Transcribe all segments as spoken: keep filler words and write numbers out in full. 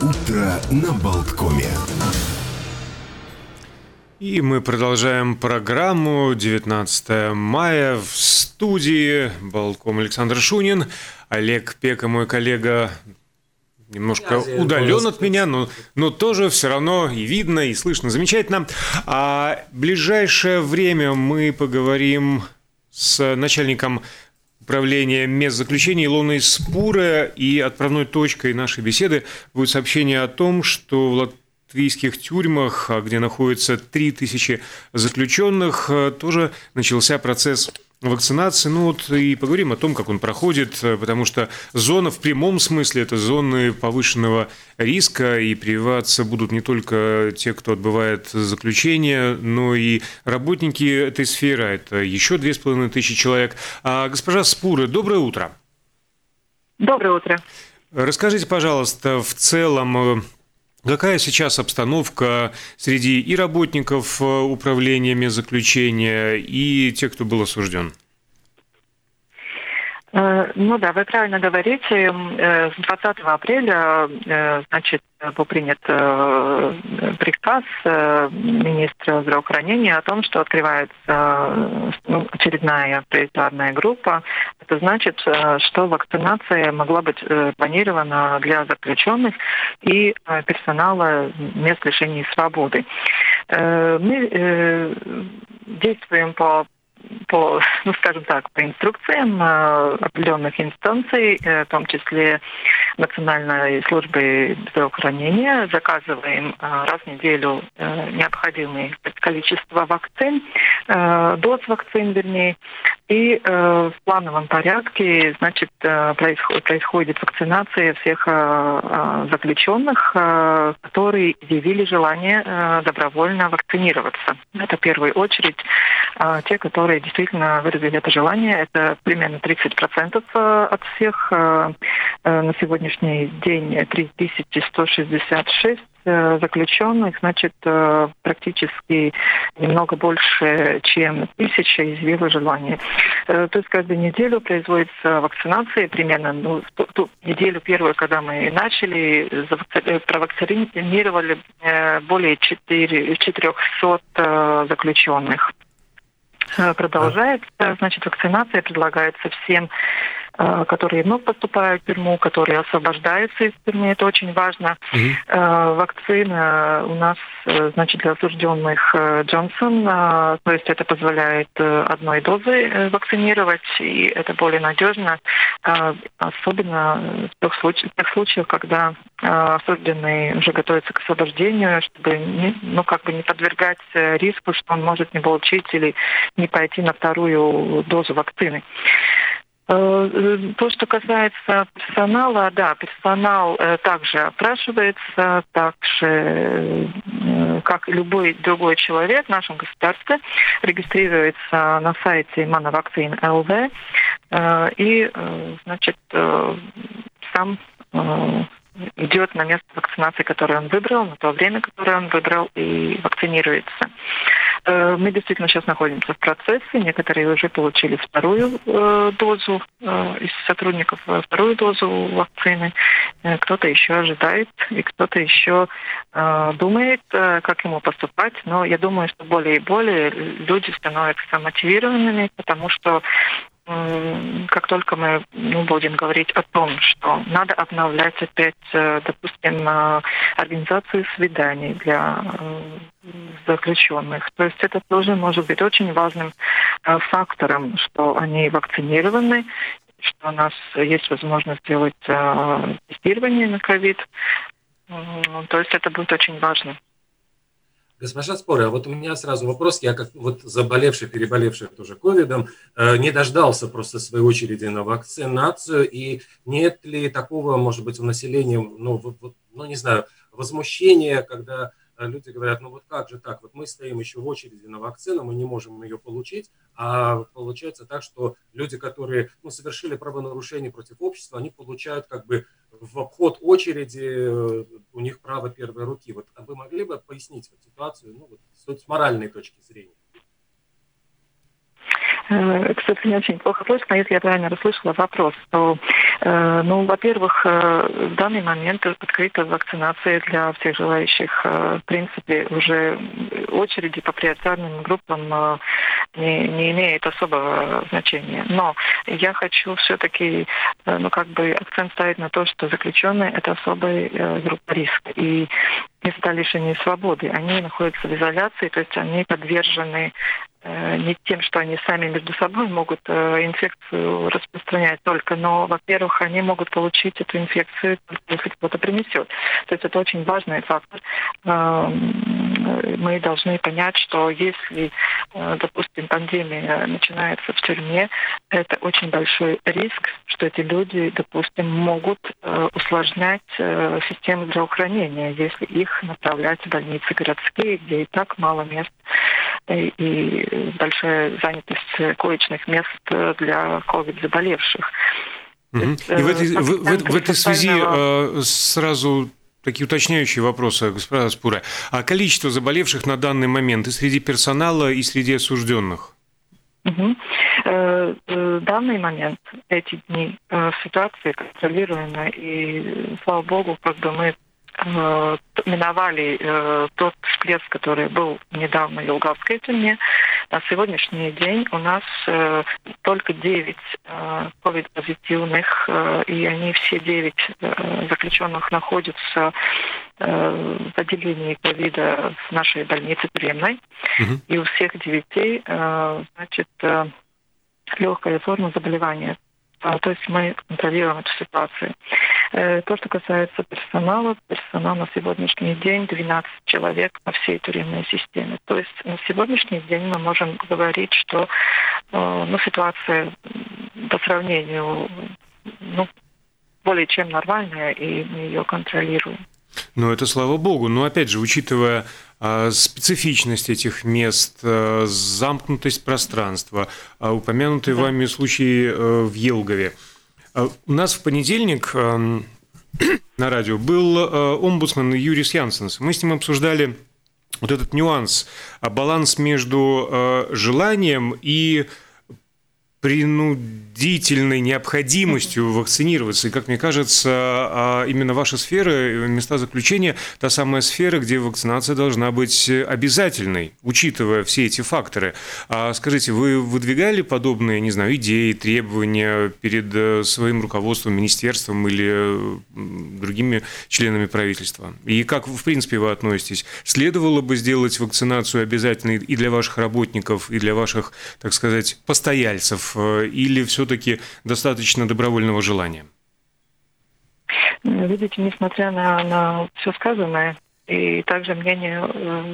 Утро на Болткоме. И мы продолжаем программу. девятнадцатое мая. В студии Болтком Александр Шунин. Олег Пека, мой коллега, немножко удален от меня, но, но тоже все равно и видно, и слышно замечательно. А в ближайшее время мы поговорим с начальником управления мест-заключения Илоной Спуре, и отправной точкой нашей беседы будет сообщение о том, что в латвийских тюрьмах, где находится три тысячи заключенных, тоже начался процесс вакцинации. Ну вот и поговорим о том, как он проходит, потому что зона в прямом смысле – это зоны повышенного риска, и прививаться будут не только те, кто отбывает заключение, но и работники этой сферы, это еще две с половиной тысячи человек. А, госпожа Спуре, доброе утро. Доброе утро. Расскажите, пожалуйста, в целом, какая сейчас обстановка среди и работников управления мест-заключения, и тех, кто был осужден? Ну да, вы правильно говорите. С двадцатого апреля, значит, был принят приказ министра здравоохранения о том, что открывается очередная приоритетная группа. Это значит, что вакцинация могла быть планирована для заключенных и персонала мест лишения свободы. Мы действуем по по, ну, скажем так, по инструкциям э, определенных инстанций, э, в том числе Национальной службы здравоохранения, заказываем э, раз в неделю э, необходимое количество вакцин, э, доз вакцин, вернее, и э, в плановом порядке, значит, э, происходит, происходит вакцинация всех э, э, заключенных, э, которые изъявили желание э, добровольно вакцинироваться. Это в первую очередь э, те, которые действительно выразили это желание. Это примерно тридцать процентов от всех. На сегодняшний день три тысячи сто шестьдесят шесть заключенных, значит, практически немного больше, чем тысяча изъявило желание. То есть каждую неделю производится вакцинация, примерно ну, ту неделю первую, когда мы начали, провакцинировали более четырехсот заключенных. Продолжается, значит, вакцинация предлагается всем, которые вновь поступают в тюрьму, которые освобождаются из тюрьмы. Это очень важно. Mm-hmm. Вакцина у нас, значит, для осужденных Джонсон, то есть это позволяет одной дозой вакцинировать, и это более надежно, особенно в тех случаях, в тех случаях, когда осужденный уже готовится к освобождению, чтобы не, ну, как бы не подвергать риску, что он может не получить или не пойти на вторую дозу вакцины. То, что касается персонала, да, персонал э, также опрашивается, так же, э, как и любой другой человек в нашем государстве, регистрируется на сайте Manavakcina точка эл ви э, и, э, значит, э, сам э, идет на место вакцинации, которое он выбрал, на то время, которое он выбрал, и вакцинируется. Мы действительно сейчас находимся в процессе. Некоторые уже получили вторую э, дозу э, из сотрудников, вторую дозу вакцины. Кто-то еще ожидает, и кто-то еще э, думает, э, как ему поступать. Но я думаю, что более и более люди становятся мотивированными, потому что как только мы ну, будем говорить о том, что надо обновлять опять, допустим, организацию свиданий для заключенных, то есть это тоже может быть очень важным фактором, что они вакцинированы, что у нас есть возможность сделать тестирование на ковид, то есть это будет очень важно. Госпожа Спуре, а вот у меня сразу вопрос. Я как вот заболевший, переболевший тоже ковидом, э, не дождался просто своей очереди на вакцинацию. И нет ли такого, может быть, у населения, ну, в, ну не знаю, возмущения, когда люди говорят, ну вот как же так, вот мы стоим еще в очереди на вакцину, мы не можем ее получить, а получается так, что люди, которые ну, совершили правонарушение против общества, они получают как бы в обход очереди, у них право первой руки. Вот а вы могли бы пояснить вот ситуацию ну, вот, с моральной точки зрения? Кстати, не очень плохо слышно, но если я правильно расслышала вопрос, то, ну, во-первых, в данный момент открыта вакцинация для всех желающих. В принципе, уже очереди по приоритетным группам не, не имеют особого значения. Но я хочу все-таки, ну, как бы акцент ставить на то, что заключенные – это особая группа риска. И места лишения свободы, они находятся в изоляции, то есть они подвержены не тем, что они сами между собой могут инфекцию распространять только, но, во-первых, они могут получить эту инфекцию, если кто-то принесет. То есть это очень важный фактор. Мы должны понять, что если, допустим, пандемия начинается в тюрьме, это очень большой риск, что эти люди, допустим, могут усложнять систему здравоохранения, если их направлять в больницы городские, где и так мало мест и большая занятость коечных мест для ковид-заболевших. Угу. И в этой, в, в, в этой связи э, сразу такие уточняющие вопросы, господа Спура. А количество заболевших на данный момент и среди персонала, и среди осужденных? Угу. В данный момент, эти дни, ситуация контролируемая, и, слава богу, как бы мы миновали э, тот всплеск, который был недавно в Елгавской тюрьме. На сегодняшний день у нас э, только девять э, ковид-позитивных, э, и они все девять э, заключенных находятся э, в отделении ковида в нашей больнице тюремной. Mm-hmm. И у всех девяти э, значит, э, легкая форма заболевания. То есть мы контролируем эту ситуацию. То, что касается персонала, персонал на сегодняшний день двенадцать человек по всей тюремной системе. То есть на сегодняшний день мы можем говорить, что ну, ситуация по сравнению ну, более чем нормальная, и мы ее контролируем. Ну, это слава богу. Но, опять же, учитывая а, специфичность этих мест, а, замкнутость пространства, а, упомянутые да. вами случаи а, в Елгове. А, у нас в понедельник а, на радио был а, омбудсмен Юрис Янсенс. Мы с ним обсуждали вот этот нюанс, а, баланс между а, желанием и принудительной необходимостью вакцинироваться. И, как мне кажется, именно ваша сфера, места заключения, та самая сфера, где вакцинация должна быть обязательной, учитывая все эти факторы. А скажите, вы выдвигали подобные, не знаю, идеи, требования перед своим руководством, министерством или другими членами правительства? И как, в принципе, вы относитесь? Следовало бы сделать вакцинацию обязательной и для ваших работников, и для ваших, так сказать, постояльцев, или все-таки достаточно добровольного желания? Видите, несмотря на, на все сказанное, и также мнение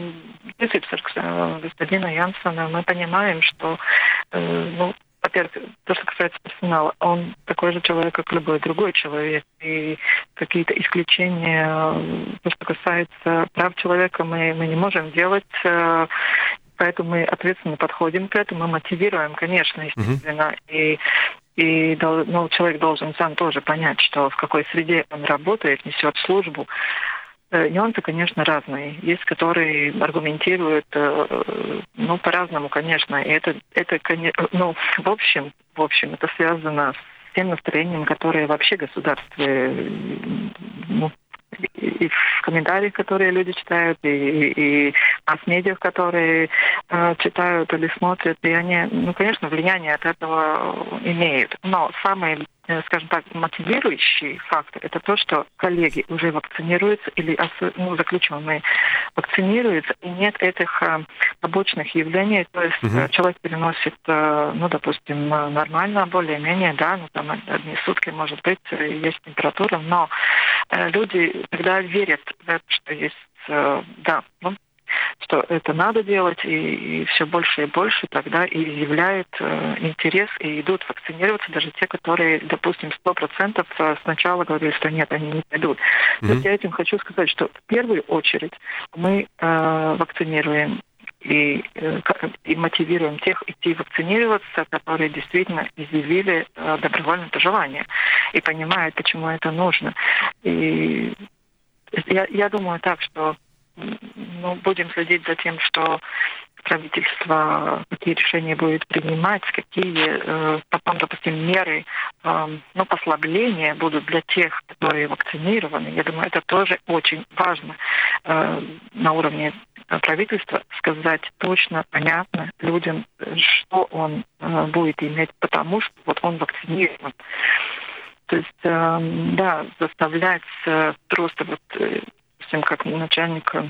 э, господина Янсена, мы понимаем, что, э, ну, во-первых, то, что касается персонала, он такой же человек, как любой другой человек, и какие-то исключения, то, что касается прав человека, мы, мы не можем делать. Э, Поэтому мы ответственно подходим к этому, мы мотивируем, конечно, естественно, uh-huh. и, и ну, человек должен сам тоже понять, что в какой среде он работает, несет службу. Нюансы, конечно, разные. Есть, которые аргументируют, ну, по-разному, конечно. И это, это, ну, в общем, в общем, это связано с тем настроением, которое вообще государстве, ну, и в комментариях, которые люди читают, и, и, и масс-медиа, которые э, читают или смотрят, и они, ну, конечно, влияние от этого имеют. Но самый, скажем так, мотивирующий фактор – это то, что коллеги уже вакцинируются или ну, заключенные вакцинируются, и нет этих э, побочных явлений. То есть uh-huh. человек переносит, э, ну, допустим, нормально, более-менее, да, ну, там одни сутки, может быть, есть температура, но э, люди, когда верят в это, что есть, э, да, ну, что это надо делать, и, и все больше и больше тогда и являют э, интерес, и идут вакцинироваться даже те, которые, допустим, сто процентов сначала говорили, что нет, они не пойдут. Mm-hmm. Вот я этим хочу сказать, что в первую очередь мы э, вакцинируем и, э, и мотивируем тех идти вакцинироваться, которые действительно изъявили э, добровольное желание и понимают, почему это нужно. И я, я думаю так, что ну, будем следить за тем, что правительство, какие решения будет принимать, какие потом, допустим, меры, ну, послабления будут для тех, которые вакцинированы. Я думаю, это тоже очень важно на уровне правительства сказать точно, понятно людям, что он будет иметь, потому что вот он вакцинирован. То есть, да, заставлять просто вот, допустим, как начальника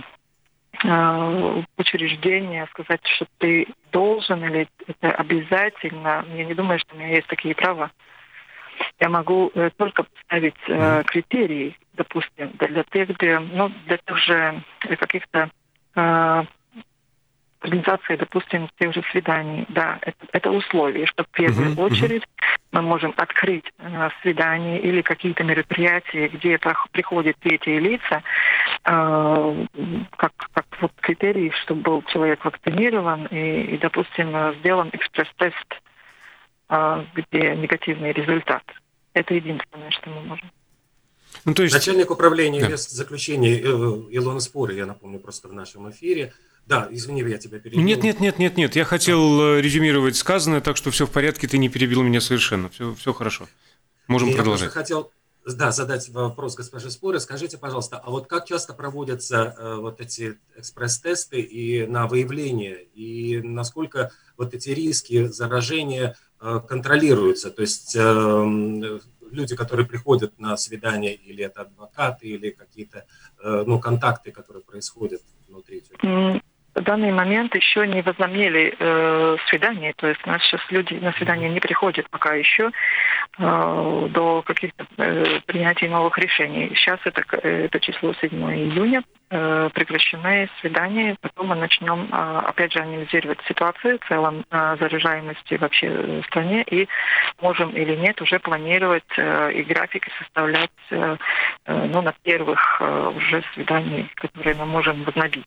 учреждения сказать, что ты должен или это обязательно. Я не думаю, что у меня есть такие права. Я могу только поставить критерии, допустим, для тех, где, ну, для тех же каких-то организации, допустим, тех же свиданий. Да, это, это условие, что в первую uh-huh, очередь uh-huh. мы можем открыть э, свидания или какие-то мероприятия, где приходят третьи лица, э, как, как вот критерий, чтобы был человек вакцинирован и, и допустим, сделан экспресс-тест, э, где негативный результат. Это единственное, что мы можем. Ну, то есть... Начальник управления да. заключений Илона Споры, я напомню, просто в нашем эфире. Да, извини, я тебя перебил. Нет, нет, нет, нет, нет. Я хотел резюмировать сказанное, так что все в порядке, ты не перебил меня совершенно. Все, все хорошо. Можем я продолжать. Я хотел да, задать вопрос госпоже Споре. Скажите, пожалуйста, а вот как часто проводятся э, вот эти экспресс-тесты и на выявление, и насколько вот эти риски заражения э, контролируются? То есть э, люди, которые приходят на свидание, или это адвокаты, или какие-то э, ну, контакты, которые происходят внутри? В данный момент еще не возобновили э, свидание, то есть у нас сейчас люди на свидание не приходят пока еще э, до каких-то э, принятий новых решений. Сейчас это, это число седьмого июня, э, прекращены свидания, потом мы начнем э, опять же анализировать ситуацию в целом э, заражаемости вообще в стране и можем или нет уже планировать э, и графики составлять э, э, ну, на первых э, уже свиданий, которые мы можем возобновить.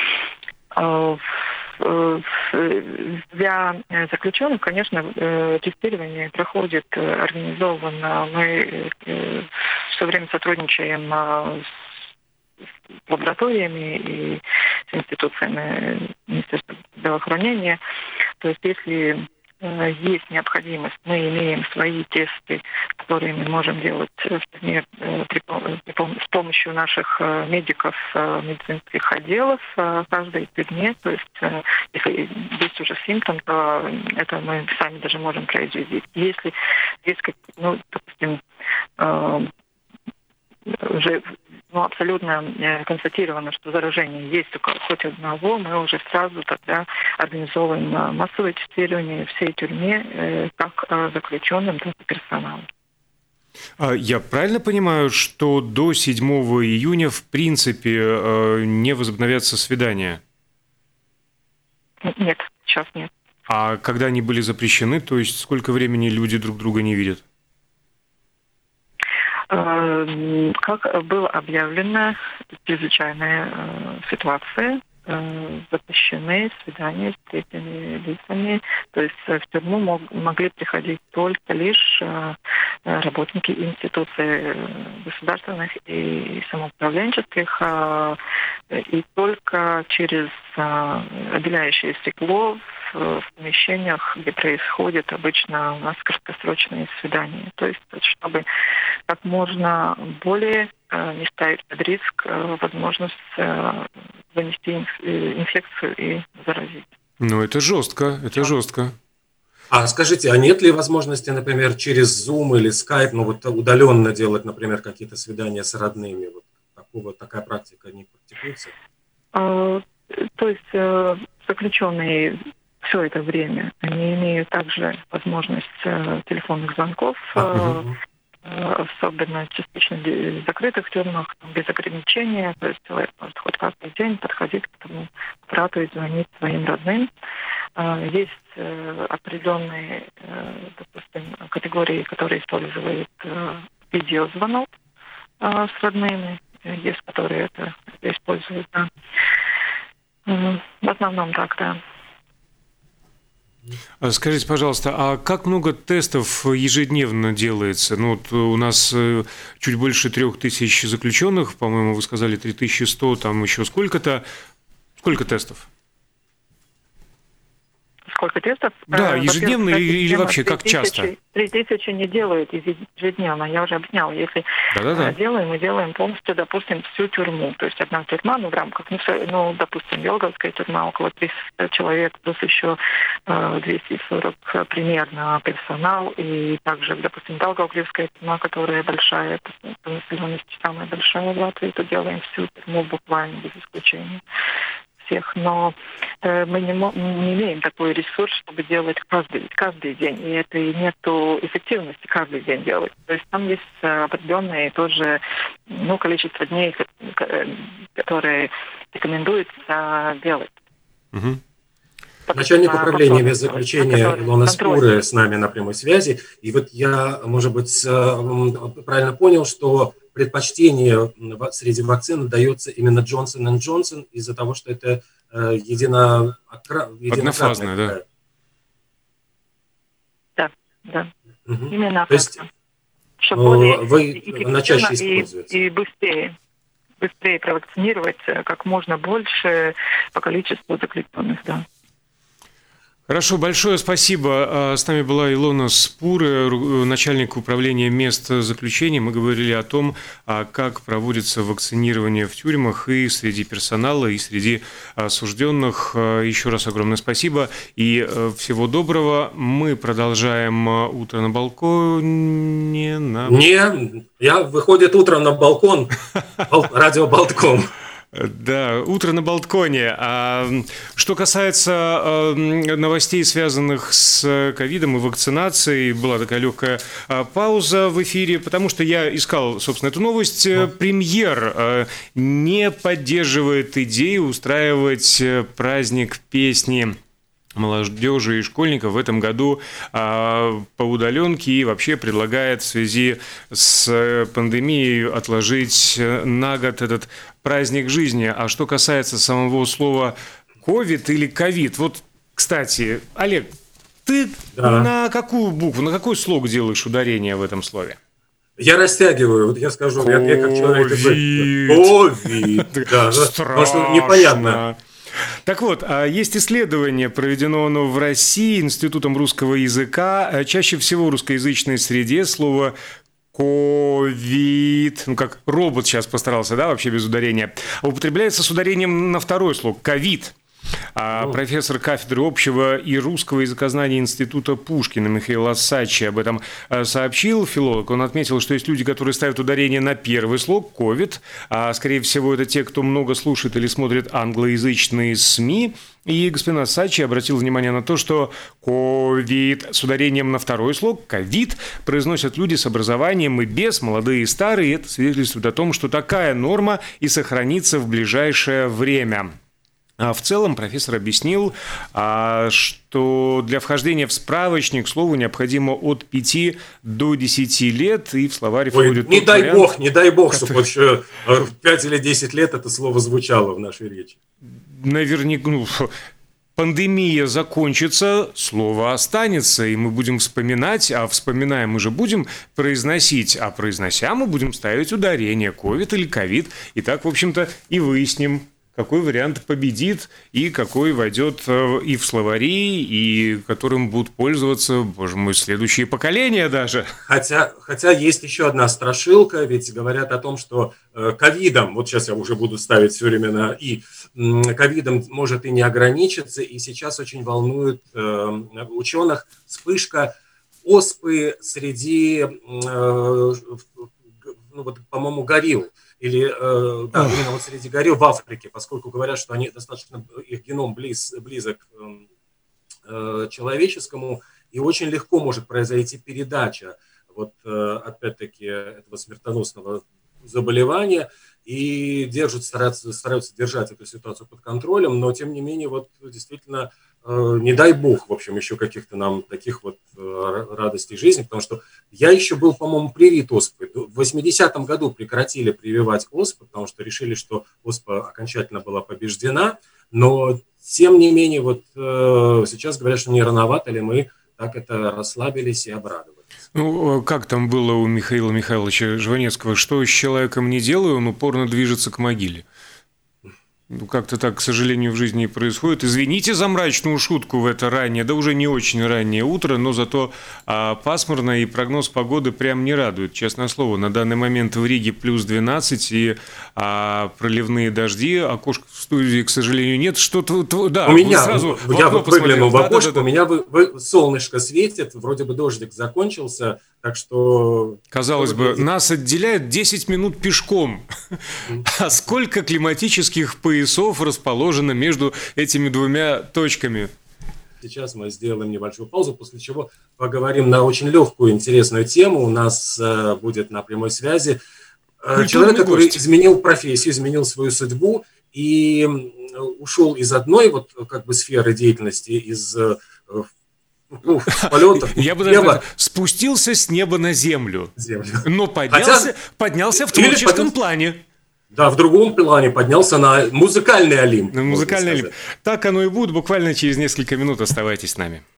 Для заключенных, конечно, тестирование проходит организованно. Мы все время сотрудничаем с лабораториями и с институциями Министерства здравоохранения. То есть, если есть необходимость, мы имеем свои тесты, которые мы можем делать, например, с помощью наших медиков, медицинских отделов каждой тюрьме. То есть, если есть уже симптом, то это мы сами даже можем произвести. Если есть, ну, допустим, уже ну, абсолютно констатировано, что заражение есть только хоть одного, мы уже сразу тогда организовываем массовое тестирование всей тюрьме, как заключенным, так и персоналом. Я правильно понимаю, что до седьмого июня в принципе не возобновятся свидания? Нет, сейчас нет. А когда они были запрещены, то есть сколько времени люди друг друга не видят? Как было объявлено, чрезвычайная ситуация, запрещены свидания с третьими лицами. То есть в тюрьму мог, могли приходить только лишь работники институций государственных и самоуправленческих, и только через отделяющее стекло в помещениях, где происходит обычно у нас краткосрочные свидания. То есть, чтобы как можно более не ставить под риск возможность занести инфекцию и заразить. Ну, это жестко, это жестко. А скажите, а нет ли возможности, например, через Zoom или Skype, ну вот удаленно делать, например, какие-то свидания с родными? Вот такого, такая практика не практикуется? А, то есть заключенные все это время, они имеют также возможность телефонных звонков, а, особенно частично в закрытых тюрьмах, без ограничения. То есть человек может хоть каждый день подходить к этому аппарату и звонить своим родным. Есть определенные, допустим, категории, которые используют видеозвонок с родными. Есть, которые это используют. Да. В основном так, да. Скажите, пожалуйста, а как много тестов ежедневно делается? Ну, вот у нас чуть больше трех тысяч заключенных, по-моему, вы сказали три тысячи сто, там еще сколько-то. Сколько тестов? сколько тестов? Да, ежедневно или, или вообще как часто? Три тысячи не делают ежедневно, я уже объясняла. Если Да-да-да. делаем, мы делаем полностью, допустим, всю тюрьму. То есть одна тюрьма, ну, в рамках, ну, допустим, Елговская тюрьма, около триста человек, плюс еще двести сорок примерно персонал. И также, допустим, Долгопилская тюрьма, которая большая, по населенности самая большая в Латвии, то делаем всю тюрьму буквально без исключения всех. Но э, мы не, не имеем такой ресурс, чтобы делать каждый, каждый день. И это и нету эффективности каждый день делать. То есть там есть определенное тоже ну, количество дней, которые рекомендуется делать. Угу. Начальник управления медзаключения Илона Спуры с нами на прямой связи. И вот я, может быть, правильно понял, что предпочтение среди вакцин дается именно Johnson энд Johnson из-за того, что это едино... однофазное, да? Да, да. Угу. Именно То есть вы на чаще используете. И, и быстрее. Быстрее провакцинировать как можно больше по количеству заключенных, да. Хорошо, большое спасибо. С нами была Илона Спура, начальник управления мест заключения. Мы говорили о том, как проводится вакцинирование в тюрьмах и среди персонала, и среди осужденных. Еще раз огромное спасибо и всего доброго. Мы продолжаем утро на балконе. На... Не, я выходит утром на балкон, радио Болтком. Да, утро на балконе. А что касается новостей, связанных с ковидом и вакцинацией, была такая легкая пауза в эфире, потому что я искал, собственно, эту новость. Премьер не поддерживает идею устраивать праздник песни молодежи и школьников в этом году а, по удаленке и вообще предлагает в связи с пандемией отложить на год этот праздник жизни. А что касается самого слова «ковид» или «ковид», вот, кстати, Олег, ты да. на какую букву, на какой слог делаешь ударение в этом слове? Я растягиваю, вот я скажу, я, я как человек такой, ковид, да, потому что непонятно. Так вот, есть исследование, проведено оно в России Институтом русского языка. Чаще всего в русскоязычной среде слово «ковид», ну как робот сейчас постарался, да, вообще без ударения, употребляется с ударением на второй слог «ковид». А профессор кафедры общего и русского языкознания Института Пушкина Михаил Ассачи об этом сообщил, филолог. Он отметил, что есть люди, которые ставят ударение на первый слог «ковид», а, скорее всего, это те, кто много слушает или смотрит англоязычные СМИ. И господин Ассачи обратил внимание на то, что «ковид» с ударением на второй слог «ковид» произносят люди с образованием и без, молодые и старые. И это свидетельствует о том, что такая норма и сохранится в ближайшее время. В целом профессор объяснил, что для вхождения в справочник слову необходимо от пяти до десяти лет, и в словарь входит... Не дай вариант, бог, не дай бог, который... чтобы еще в пять или десять лет это слово звучало в нашей речи. Наверняка... Ну, пандемия закончится, слово останется, и мы будем вспоминать, а вспоминаем мы же будем произносить, а произнося мы будем ставить ударение «ковид» или «ковид», и так, в общем-то, и выясним, какой вариант победит и какой войдет и в словари, и которым будут пользоваться, боже мой, следующие поколения даже. Хотя, хотя есть еще одна страшилка, ведь говорят о том, что ковидом, вот сейчас я уже буду ставить все время на «и», ковидом может и не ограничиться, и сейчас очень волнует ученых вспышка оспы среди, ну вот, по-моему, горилл. Или э, да, именно вот среди горилл в Африке, поскольку говорят, что они достаточно, их геном близ, близок э, человеческому, и очень легко может произойти передача, вот э, опять-таки, этого смертоносного заболевания, и держат, стараются, стараются держать эту ситуацию под контролем, но тем не менее, вот действительно, э, не дай бог, в общем, еще каких-то нам таких вот э, радостей жизни, потому что я еще был, по-моему, привит оспой. В восьмидесятом году прекратили прививать оспу, потому что решили, что оспа окончательно была побеждена, но тем не менее, вот э, сейчас говорят, что не рановато ли мы так это расслабились и обрадовались. Ну, как там было у Михаила Михайловича Жванецкого, что с человеком не делаю, он упорно движется к могиле. Ну, как-то так, к сожалению, в жизни и происходит. Извините за мрачную шутку в это раннее, да уже не очень раннее утро, но зато а, пасмурно, и прогноз погоды прям не радует, честное слово. На данный момент в Риге плюс двенадцать и а, проливные дожди. Окошка в студии, к сожалению, нет. Что-то, да, у меня, сразу в я окно выглянул в да, окошко, да, да, да. у меня вы, вы, солнышко светит, вроде бы дождик закончился, так что... Казалось бы, нас отделяет десять минут пешком. А сколько климатических поясов расположено между этими двумя точками? Сейчас мы сделаем небольшую паузу, после чего поговорим на очень легкую, интересную тему. У нас э, будет на прямой связи э, человек, который гость. изменил профессию, изменил свою судьбу и ушел из одной вот как бы сферы деятельности, из э, ну, полетов. Я бы даже сказал, спустился с неба на землю, землю. но поднялся, Хотя... поднялся в творческом под... плане. Да, в другом плане поднялся на музыкальный олимп. На музыкальный олимп. Так оно и будет. Буквально через несколько минут оставайтесь с нами.